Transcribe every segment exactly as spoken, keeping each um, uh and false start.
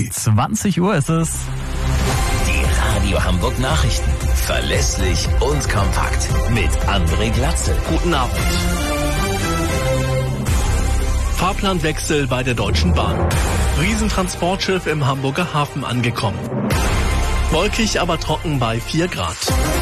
zwanzig Uhr ist es. Die Radio Hamburg Nachrichten. Verlässlich und kompakt. Mit André Glatzel. Guten Abend. Fahrplanwechsel bei der Deutschen Bahn. Riesentransportschiff im Hamburger Hafen angekommen. Wolkig, aber trocken bei vier Grad.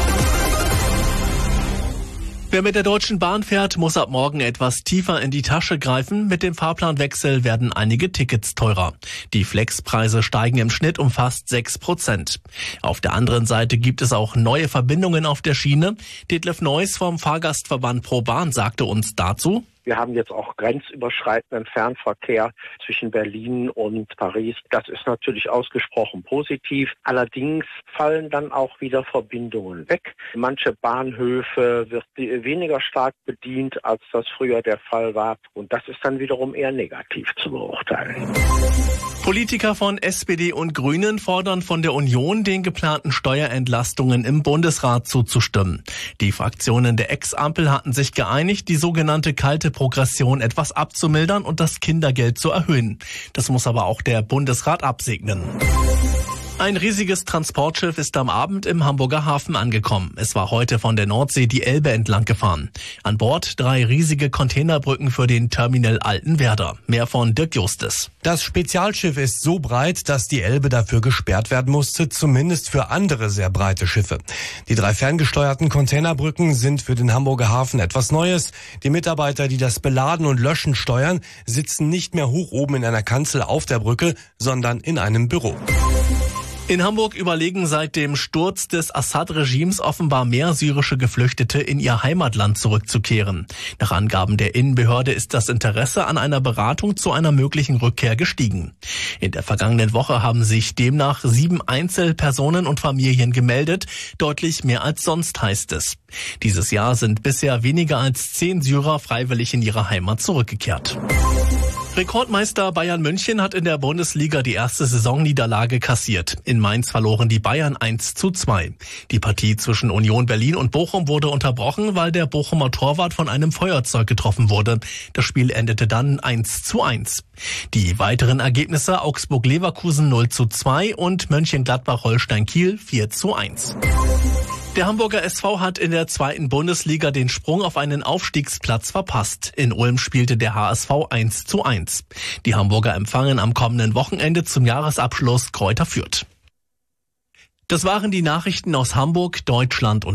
Wer mit der Deutschen Bahn fährt, muss ab morgen etwas tiefer in die Tasche greifen. Mit dem Fahrplanwechsel werden einige Tickets teurer. Die Flexpreise steigen im Schnitt um fast sechs Prozent. Auf der anderen Seite gibt es auch neue Verbindungen auf der Schiene. Detlef Neuss vom Fahrgastverband ProBahn sagte uns dazu: Wir haben jetzt auch grenzüberschreitenden Fernverkehr zwischen Berlin und Paris. Das ist natürlich ausgesprochen positiv. Allerdings fallen dann auch wieder Verbindungen weg. Manche Bahnhöfe wird weniger stark bedient, als das früher der Fall war. Und das ist dann wiederum eher negativ zu beurteilen. Politiker von S P D und Grünen fordern von der Union, den geplanten Steuerentlastungen im Bundesrat zuzustimmen. Die Fraktionen der Ex-Ampel hatten sich geeinigt, die sogenannte kalte Progression etwas abzumildern und das Kindergeld zu erhöhen. Das muss aber auch der Bundesrat absegnen. Ein riesiges Transportschiff ist am Abend im Hamburger Hafen angekommen. Es war heute von der Nordsee die Elbe entlang gefahren. An Bord drei riesige Containerbrücken für den Terminal Altenwerder. Mehr von Dirk Justus. Das Spezialschiff ist so breit, dass die Elbe dafür gesperrt werden musste, zumindest für andere sehr breite Schiffe. Die drei ferngesteuerten Containerbrücken sind für den Hamburger Hafen etwas Neues. Die Mitarbeiter, die das Beladen und Löschen steuern, sitzen nicht mehr hoch oben in einer Kanzel auf der Brücke, sondern in einem Büro. In Hamburg überlegen seit dem Sturz des Assad-Regimes offenbar mehr syrische Geflüchtete in ihr Heimatland zurückzukehren. Nach Angaben der Innenbehörde ist das Interesse an einer Beratung zu einer möglichen Rückkehr gestiegen. In der vergangenen Woche haben sich demnach sieben Einzelpersonen und Familien gemeldet, deutlich mehr als sonst, heißt es. Dieses Jahr sind bisher weniger als zehn Syrer freiwillig in ihre Heimat zurückgekehrt. Rekordmeister Bayern München hat in der Bundesliga die erste Saisonniederlage kassiert. In Mainz verloren die Bayern eins zu zwei. Die Partie zwischen Union Berlin und Bochum wurde unterbrochen, weil der Bochumer Torwart von einem Feuerzeug getroffen wurde. Das Spiel endete dann eins zu eins. Die weiteren Ergebnisse: Augsburg-Leverkusen null zu zwei und Mönchengladbach-Holstein-Kiel vier zu eins. Der Hamburger S V hat in der zweiten Bundesliga den Sprung auf einen Aufstiegsplatz verpasst. In Ulm spielte der H S V eins zu eins. Die Hamburger empfangen am kommenden Wochenende zum Jahresabschluss Greuther Fürth. Das waren die Nachrichten aus Hamburg, Deutschland und